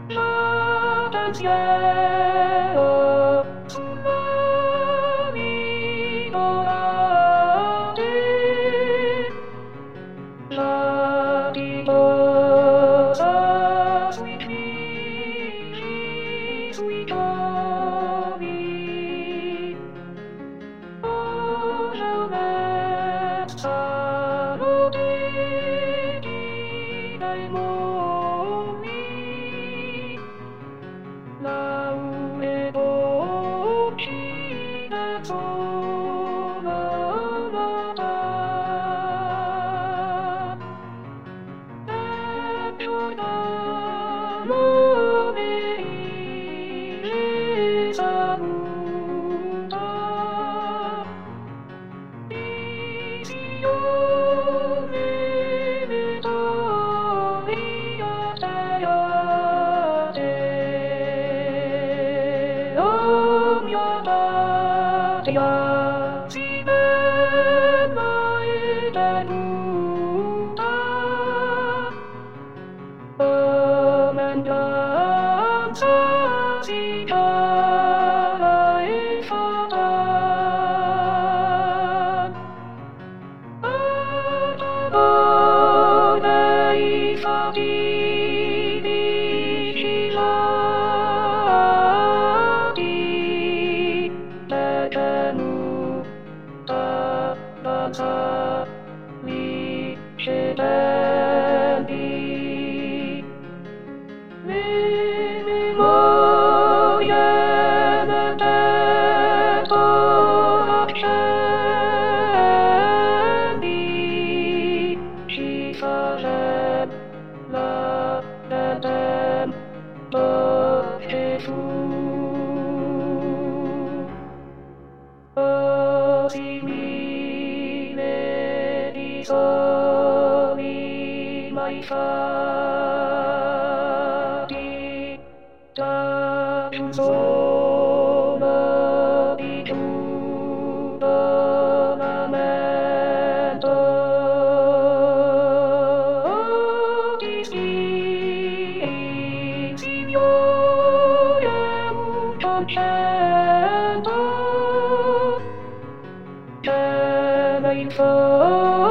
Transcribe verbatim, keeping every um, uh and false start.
Yo del cielo, sulla vigorate, la divosa sui figli, sui cavi, o gelmestano degli dai mondi, la ue docina sola la giornalo veile saluta, visione vittoria te, o mia patria, si bella e tenuta, comandanza si cara e fata, dei fatidici lati, detenuta danza vincenti, le memorie del tempo accenti, ci facella del tempo Gesù. Così mille di soli mai fatti, da un solo di tutto lamento, ti scrivi, Signore, un concetto, c'è il